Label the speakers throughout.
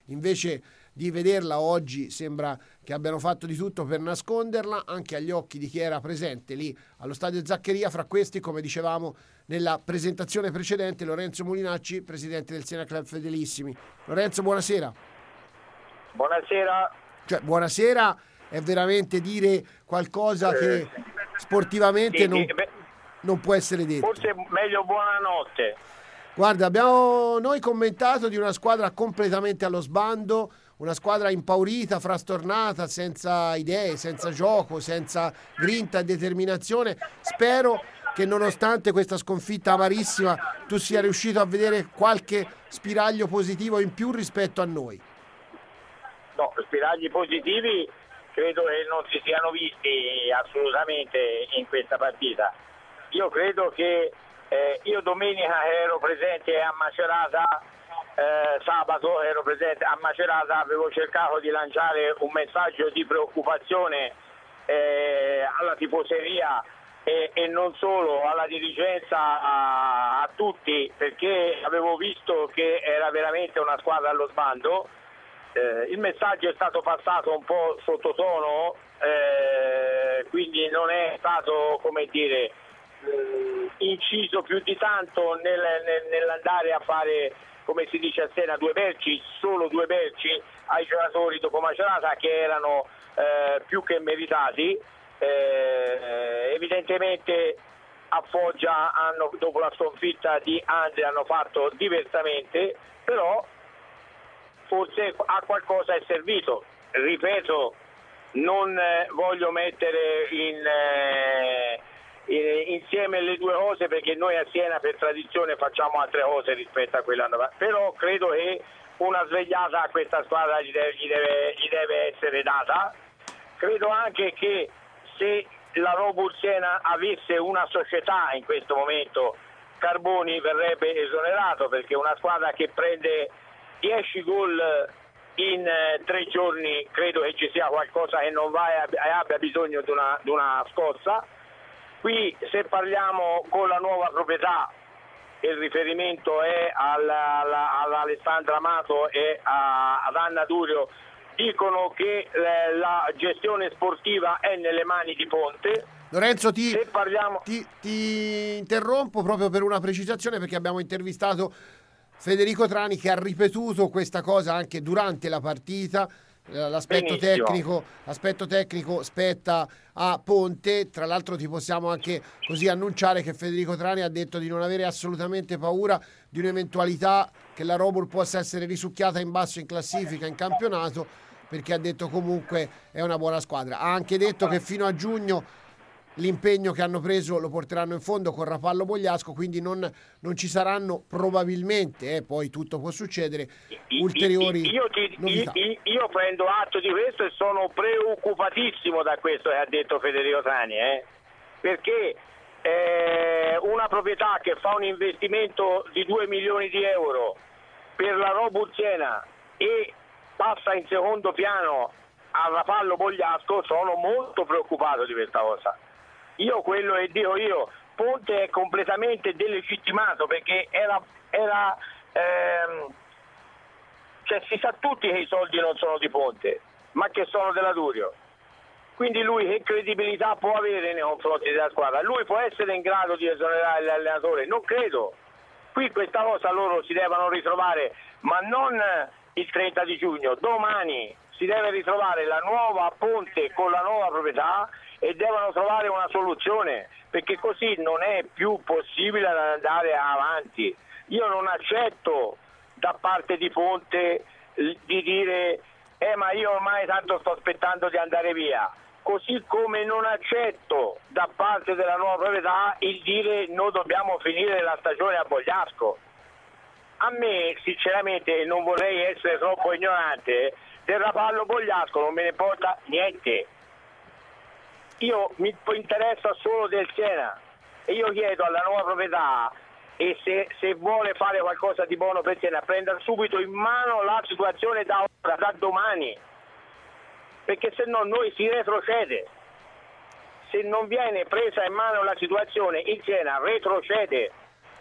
Speaker 1: invece di vederla oggi sembra che abbiano fatto di tutto per nasconderla anche agli occhi di chi era presente lì allo stadio Zaccheria. Fra questi, come dicevamo nella presentazione precedente, Lorenzo Molinacci, presidente del Siena Club Fedelissimi. Lorenzo, buonasera.
Speaker 2: Buonasera.
Speaker 1: Cioè, buonasera è veramente dire qualcosa che sportivamente non può essere detto.
Speaker 2: Forse meglio buonanotte.
Speaker 1: Guarda, abbiamo noi commentato di una squadra completamente allo sbando, una squadra impaurita, frastornata, senza idee, senza gioco, senza grinta e determinazione. Spero che nonostante questa sconfitta amarissima tu sia riuscito a vedere qualche spiraglio positivo in più rispetto a noi.
Speaker 2: No, spiragli positivi credo che non si siano visti assolutamente in questa partita. Io credo che io domenica ero presente a Macerata, sabato ero presente a Macerata, avevo cercato di lanciare un messaggio di preoccupazione alla tifoseria e non solo, alla dirigenza, a tutti, perché avevo visto che era veramente una squadra allo sbando. Il messaggio è stato passato un po' sottotono, quindi non è stato, come dire, inciso più di tanto nell'andare a fare, come si dice a Siena, solo due berci ai giocatori dopo Macerata, che erano più che meritati. Evidentemente a Foggia dopo la sconfitta di Andria hanno fatto diversamente, però forse a qualcosa è servito. Ripeto, non voglio mettere insieme le due cose, perché noi a Siena per tradizione facciamo altre cose rispetto a quella, però credo che una svegliata a questa squadra gli deve essere data. Credo anche che se la Robur Siena avesse una società in questo momento, Carboni verrebbe esonerato, perché una squadra che prende 10 gol in 3 giorni credo che ci sia qualcosa che non va e abbia bisogno di una scossa. Qui, se parliamo con la nuova proprietà, il riferimento è all'Alessandra Amato e ad Anna Durio, dicono che la gestione sportiva è nelle mani di Ponte.
Speaker 1: Lorenzo, ti interrompo proprio per una precisazione, perché abbiamo intervistato Federico Trani, che ha ripetuto questa cosa anche durante la partita. L'aspetto tecnico spetta a Ponte. Tra l'altro ti possiamo anche così annunciare che Federico Trani ha detto di non avere assolutamente paura di un'eventualità che la Robur possa essere risucchiata in basso in classifica in campionato, perché ha detto comunque è una buona squadra. Ha anche detto che fino a giugno l'impegno che hanno preso lo porteranno in fondo con Rapallo Bogliasco, quindi non ci saranno probabilmente, poi tutto può succedere, ulteriori novità.
Speaker 2: Io prendo atto di questo e sono preoccupatissimo da questo che ha detto Federico Trani, perché una proprietà che fa un investimento di 2 milioni di euro per la Robur Siena e passa in secondo piano a Rapallo Bogliasco, sono molto preoccupato di questa cosa. Io quello che dico io, Ponte è completamente delegittimato, perché cioè si sa tutti che i soldi non sono di Ponte, ma che sono della Durio. Quindi lui che credibilità può avere nei confronti della squadra? Lui può essere in grado di esonerare l'allenatore? Non credo. Qui questa cosa loro si devono ritrovare, ma non il 30 di giugno, domani si deve ritrovare la nuova Ponte con la nuova proprietà e devono trovare una soluzione, perché così non è più possibile andare avanti. Io non accetto da parte di Ponte di dire ma io ormai tanto sto aspettando di andare via, così come non accetto da parte della nuova proprietà il dire noi dobbiamo finire la stagione a Bogliasco. A me sinceramente, non vorrei essere troppo ignorante, del Rapallo Bogliasco non me ne importa niente. Io mi interessa solo del Siena e io chiedo alla nuova proprietà, e se vuole fare qualcosa di buono per Siena, prenda subito in mano la situazione da ora, da domani, perché se no noi si retrocede. Se non viene presa in mano la situazione, il Siena retrocede.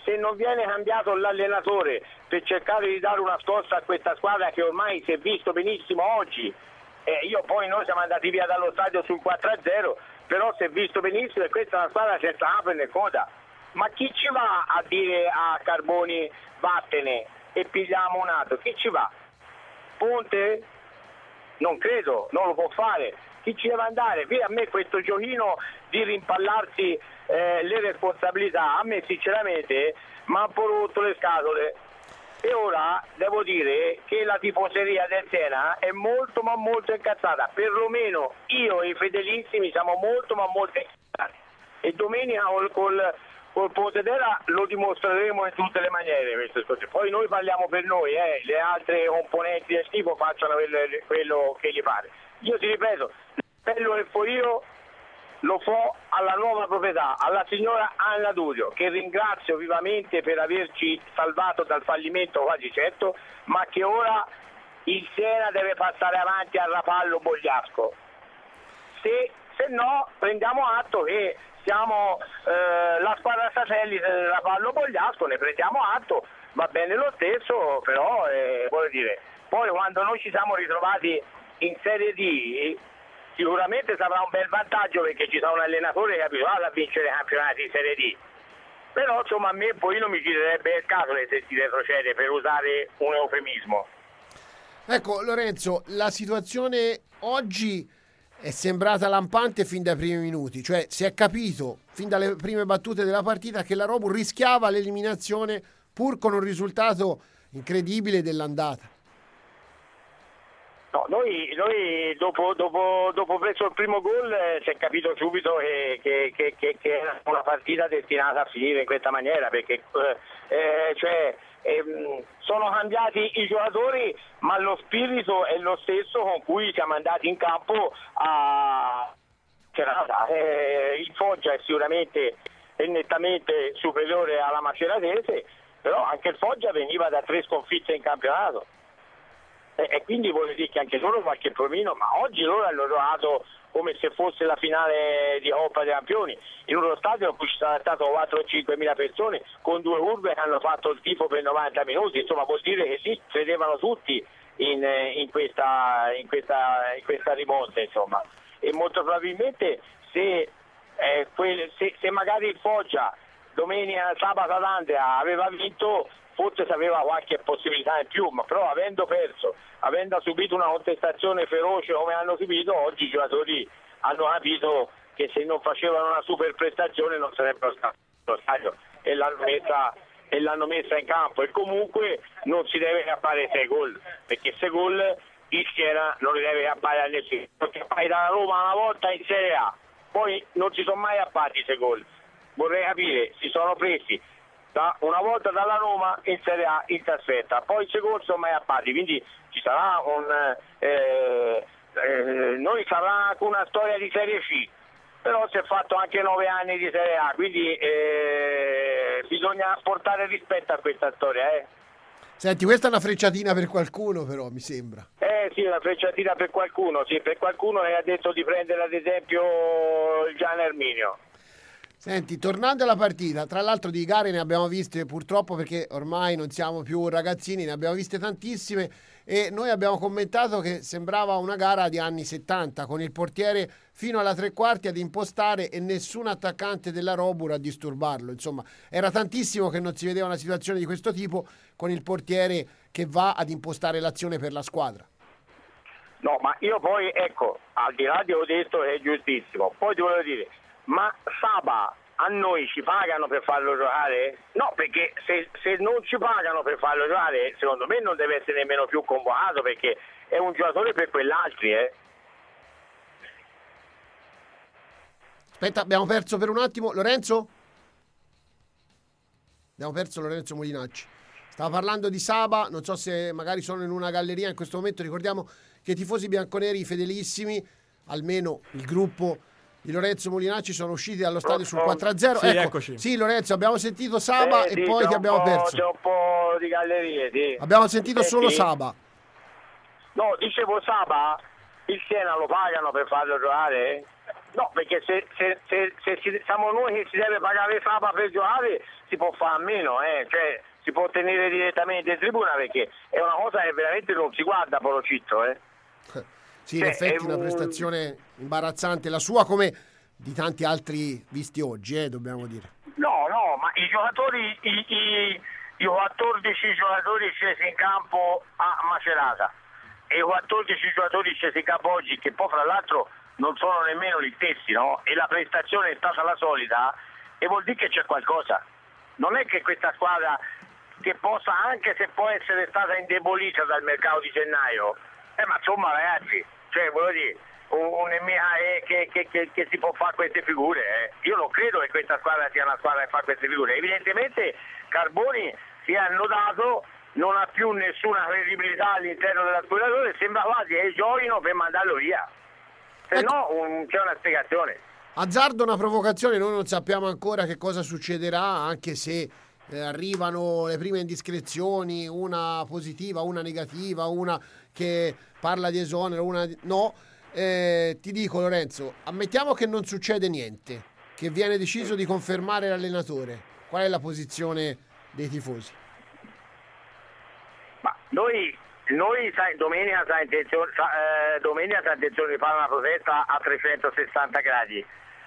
Speaker 2: se non viene cambiato l'allenatore per cercare di dare una scossa a questa squadra che ormai si è visto benissimo oggi, noi siamo andati via dallo stadio sul 4-0, però si è visto benissimo e questa è una squadra senza apre né coda. Ma chi ci va a dire a Carboni vattene e pigliamo un altro? Chi ci va? Ponte? Non credo, non lo può fare. Chi ci deve andare? Via, a me questo giochino di rimpallarsi le responsabilità, a me sinceramente mi ha un po' rotto le scatole. E ora devo dire che la tifoseria del Siena è molto ma molto incazzata, perlomeno io e i fedelissimi siamo molto ma molto incazzati, e domenica col Pontedera lo dimostreremo in tutte le maniere queste cose. Poi noi parliamo per noi, le altre componenti del tipo facciano quello che gli pare. Io ti ripeto, l'appello che fo io lo fo alla nuova proprietà, alla signora Anna Durio, che ringrazio vivamente per averci salvato dal fallimento quasi certo, ma che ora il Siena deve passare avanti a Rapallo Bogliasco. Se no prendiamo atto che siamo la squadra satellite del Rapallo Bogliasco, ne prendiamo atto, va bene lo stesso, però voglio dire, poi quando noi ci siamo ritrovati in Serie D sicuramente sarà un bel vantaggio, perché ci sarà un allenatore che è abituato a vincere campionati in Serie D, però insomma a me poi non mi girerebbe il scatole se si retrocede, per usare un eufemismo.
Speaker 1: Ecco Lorenzo, la situazione oggi è sembrata lampante fin dai primi minuti, cioè si è capito fin dalle prime battute della partita che la Robur rischiava l'eliminazione pur con un risultato incredibile dell'andata.
Speaker 2: No, noi dopo preso il primo gol si è capito subito che era una partita destinata a finire in questa maniera, perché sono cambiati i giocatori, ma lo spirito è lo stesso con cui siamo andati in campo a Cerata. Il Foggia è sicuramente nettamente superiore alla Maceratese, però anche il Foggia veniva da 3 sconfitte in campionato. E quindi voglio dire che anche loro qualche provino, ma oggi loro hanno giocato come se fosse la finale di Coppa dei Campioni, in uno stadio in cui ci sono state 4 o 5 mila persone, con 2 curve che hanno fatto il tifo per 90 minuti, insomma vuol dire che lì credevano tutti in questa rimonta, insomma. E molto probabilmente se magari il Foggia domenica, sabato ad Andria aveva vinto, forse aveva qualche possibilità in più, ma però avendo perso, avendo subito una contestazione feroce come hanno subito, oggi i giocatori hanno capito che se non facevano una super prestazione non sarebbero stati allo stadio e l'hanno messa in campo, e comunque non si deve cappare 6 gol, perché 6 gol il Siena non li deve cappare a nessuno, perché fai dalla Roma una volta in Serie A, poi non si sono mai cappati 6 gol. Vorrei capire, si sono presi una volta dalla Roma in Serie A in trasferta, poi il secondo sono mai appati, quindi ci sarà noi sarà una storia di Serie C, però si è fatto anche 9 anni di Serie A, quindi bisogna portare rispetto a questa storia.
Speaker 1: Senti, questa è una frecciatina per qualcuno, però mi sembra.
Speaker 2: Sì, una frecciatina per qualcuno, sì, per qualcuno che ha detto di prendere ad esempio il Gian Erminio.
Speaker 1: Senti, tornando alla partita, tra l'altro di gare ne abbiamo viste purtroppo, perché ormai non siamo più ragazzini, ne abbiamo viste tantissime, e noi abbiamo commentato che sembrava una gara di anni 70, con il portiere fino alla 3/4 ad impostare e nessun attaccante della Robur a disturbarlo. Insomma, era tantissimo che non si vedeva una situazione di questo tipo, con il portiere che va ad impostare l'azione per la squadra.
Speaker 2: No, ma io poi, ecco, al di là di ho detto che è giustissimo, poi ti voglio dire, ma Saba a noi ci pagano per farlo giocare? No, perché se non ci pagano per farlo giocare, secondo me non deve essere nemmeno più convocato, perché è un giocatore per quell'altri.
Speaker 1: Aspetta, abbiamo perso per un attimo Lorenzo? Abbiamo perso Lorenzo Molinacci. Stava parlando di Saba, non so se magari sono in una galleria in questo momento. Ricordiamo che i tifosi bianconeri fedelissimi, almeno il gruppo di Lorenzo Molinacci, sono usciti dallo stadio sul 4-0.
Speaker 3: Sì,
Speaker 1: ecco,
Speaker 3: eccoci.
Speaker 1: Sì, Lorenzo, abbiamo sentito Saba e
Speaker 2: sì,
Speaker 1: poi ti abbiamo perso.
Speaker 2: C'è un po' di gallerie, sì.
Speaker 1: Abbiamo sentito solo Saba.
Speaker 2: No, dicevo Saba, il Siena lo pagano per farlo giocare? No, perché se siamo noi che si deve pagare le FAPA per giocare, si può fare a meno, cioè si può ottenere direttamente in tribuna, perché è una cosa che veramente non si guarda Porocitto,
Speaker 1: Sì, in effetti una prestazione imbarazzante, la sua come di tanti altri visti oggi, dobbiamo dire.
Speaker 2: No, ma i giocatori, i 14 giocatori scesi in campo a Macerata e i 14 giocatori scesi in campo oggi, che poi fra l'altro non sono nemmeno gli stessi, no? E la prestazione è stata la solita, e vuol dire che c'è qualcosa. Non è che questa squadra, che possa, anche se può essere stata indebolita dal mercato di gennaio, ma insomma ragazzi, cioè voglio dire, che si può fare queste figure, Io non credo che questa squadra sia una squadra che fa queste figure. Evidentemente Carboni si è annodato, non ha più nessuna credibilità all'interno della squadra, sembra quasi che giochino per mandarlo via, se no c'è una spiegazione.
Speaker 1: Azzardo una provocazione, noi non sappiamo ancora che cosa succederà, anche se arrivano le prime indiscrezioni, una positiva, una negativa, una che parla di esonero, una no. Ti dico Lorenzo, ammettiamo che non succede niente, che viene deciso di confermare l'allenatore, qual è la posizione dei tifosi?
Speaker 2: Ma noi domenica sa intenzione di fare una protesta a 360 gradi,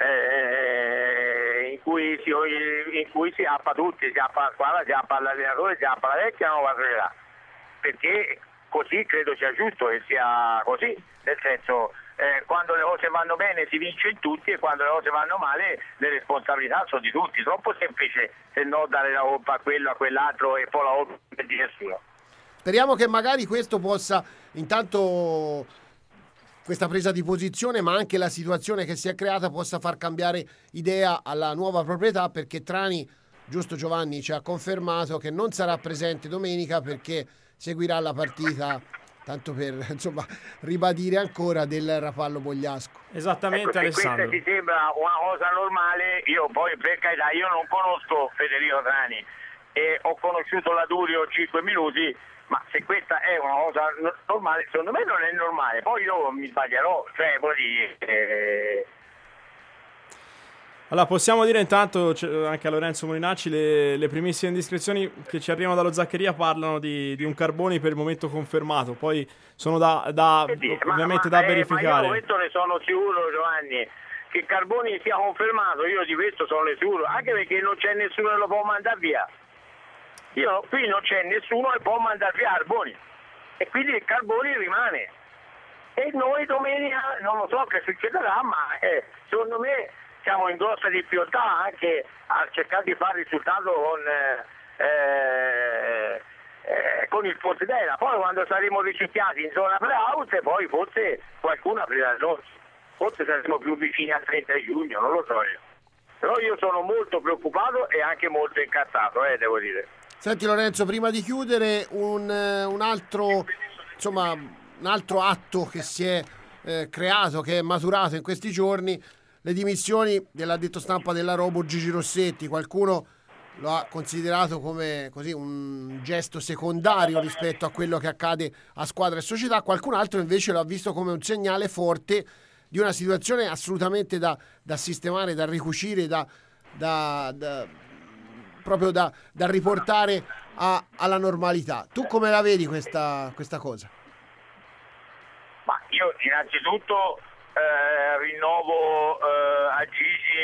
Speaker 2: in cui si appa tutti, si appa la squadra, si appa l'allenatore, si appa la vecchia nuova società, perché così credo sia giusto che sia così, nel senso, quando le cose vanno bene si vince in tutti, e quando le cose vanno male le responsabilità sono di tutti. Troppo semplice se no dare la colpa a quello, a quell'altro, e poi la colpa di nessuno.
Speaker 1: Speriamo che magari questo possa, intanto questa presa di posizione, ma anche la situazione che si è creata, possa far cambiare idea alla nuova proprietà, perché Trani, giusto Giovanni, ci ha confermato che non sarà presente domenica perché seguirà la partita, tanto per ribadire ancora, del Rapallo Bogliasco.
Speaker 3: Esattamente,
Speaker 2: ecco,
Speaker 3: Alessandro.
Speaker 2: Questa ti sembra una cosa normale, io poi per carità, io non conosco Federico Trani e ho conosciuto la Durio 5 minuti, ma se questa è una cosa normale, secondo me non è normale, poi io mi sbaglierò, cioè vuol dire...
Speaker 3: Allora, possiamo dire intanto anche a Lorenzo Molinacci le primissime indiscrezioni che ci arrivano dallo Zaccheria parlano di un Carboni per il momento confermato, poi sono ovviamente da verificare.
Speaker 2: Ma io questo ne sono sicuro, Giovanni, che Carboni sia confermato, io di questo sono sicuro, anche perché non c'è nessuno che lo può mandare via. Qui non c'è nessuno che può mandare via Carboni, e quindi il Carboni rimane. E noi domenica non lo so che succederà, ma secondo me siamo in grossa difficoltà anche a cercare di fare risultato con il Pontedera. Poi quando saremo risucchiati in zona playout, poi forse qualcuno aprirà il nostro, forse saremo più vicini al 30 giugno, non lo so io. Però io sono molto preoccupato e anche molto incazzato, devo dire.
Speaker 1: Senti Lorenzo, prima di chiudere un altro atto che si è creato, che è maturato in questi giorni, le dimissioni dell'addetto stampa della Robo Gigi Rossetti. Qualcuno lo ha considerato come così un gesto secondario rispetto a quello che accade a squadra e società, qualcun altro invece lo ha visto come un segnale forte di una situazione assolutamente da sistemare, da ricucire, proprio da riportare alla normalità. Tu come la vedi questa cosa?
Speaker 2: Ma io innanzitutto rinnovo a Gigi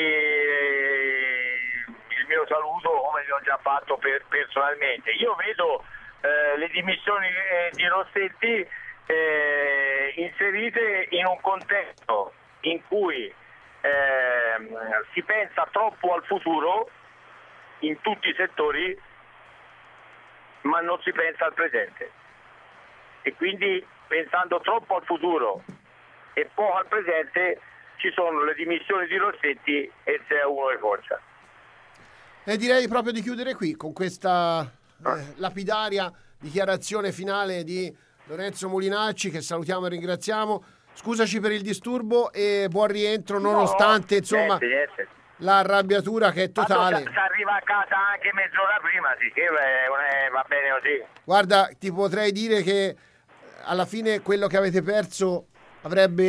Speaker 2: il mio saluto, come vi ho già fatto personalmente. Io vedo le dimissioni di Rossetti inserite in un contesto in cui si pensa troppo al futuro in tutti i settori, ma non si pensa al presente, e quindi pensando troppo al futuro e poco al presente ci sono le dimissioni di Rossetti e il 6-1 di Foggia.
Speaker 1: E direi proprio di chiudere qui con questa lapidaria dichiarazione finale di Lorenzo Molinacci, che salutiamo e ringraziamo. Scusaci per il disturbo e buon rientro, nonostante
Speaker 2: niente.
Speaker 1: la arrabbiatura che è totale.
Speaker 2: Si arriva a casa anche mezz'ora prima, sì, che va bene così.
Speaker 1: Guarda, ti potrei dire che alla fine quello che avete perso avrebbe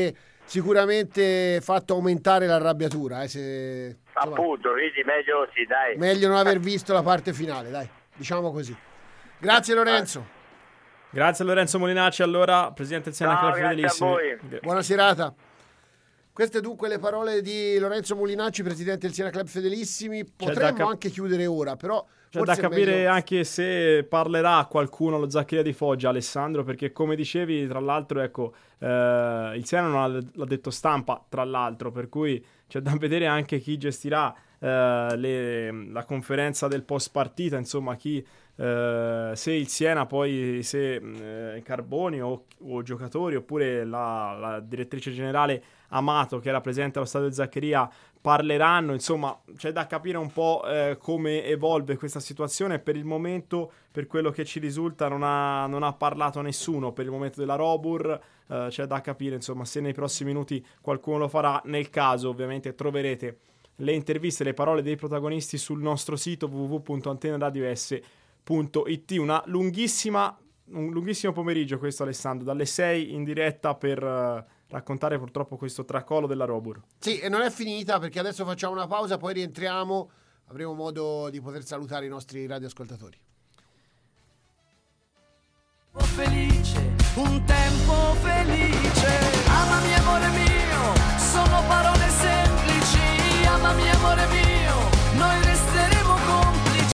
Speaker 1: sicuramente fatto aumentare l'arrabbiatura.
Speaker 2: Appunto, quindi meglio così, dai.
Speaker 1: Meglio non aver visto la parte finale, dai, diciamo così. Grazie Lorenzo.
Speaker 3: Grazie a Lorenzo Molinacci, allora, presidente del Siena Club Fedelissimi.
Speaker 1: Buona serata. Queste dunque le parole di Lorenzo Molinacci, presidente del Siena Club Fedelissimi. Potremmo anche chiudere ora, però
Speaker 3: c'è da capire anche se parlerà qualcuno allo Zaccheria di Foggia, Alessandro, perché come dicevi, tra l'altro, ecco, il Siena non l'ha detto stampa, tra l'altro, per cui c'è da vedere anche chi gestirà la conferenza del post partita, insomma, se il Siena poi, se Carboni o giocatori, oppure la direttrice generale Amato, che era presente allo stadio Zaccheria, parleranno. Insomma, c'è da capire un po' come evolve questa situazione. Per il momento, per quello che ci risulta, non ha parlato nessuno per il momento della Robur. C'è da capire, insomma, se nei prossimi minuti qualcuno lo farà. Nel caso, ovviamente, troverete le interviste, le parole dei protagonisti sul nostro sito www.antennaradio.es.it. Un lunghissimo pomeriggio questo, Alessandro, dalle 6 in diretta per raccontare purtroppo questo tracollo della Robur.
Speaker 1: Sì, e non è finita, perché adesso facciamo una pausa, poi rientriamo, avremo modo di poter salutare i nostri radioascoltatori.
Speaker 4: Felice, un tempo felice.